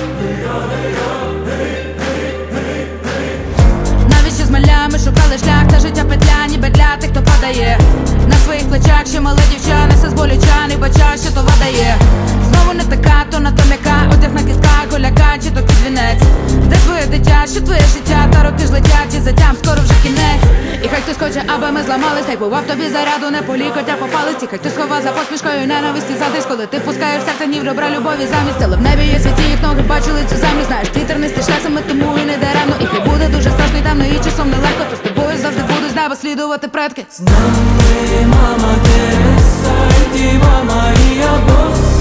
Навіщо з малями шукали шлях, та життя петля, ніби для тих, хто падає. На своїх плечах ще мали дівчани, все з болючани, бача, що то видає. Знову не така, то на то м'яка, одяг на кістках, голяка, чи то під вінець. Де твоє дитя, що твоє життя, та роки ж летять, і затям скоро вже кінець. І хай хтось хоче, аби ми зламались, хай бував тобі заряду, не по лікоть, а по палиці. Хай хтось хова за посмішкою ненависті задись, коли ти пускаєш серце ні в ребра любові замість. Але в небі є світі, їх ноги бачили цю землю. Знаєш, твій тернистий шлях саме тому і не даремно. І хай буде дуже страшно і темно, і часом нелегко, то з тобою завжди будуть з неба слідувати предки. З нами, мама, Тереса, Діва Марія, Бог.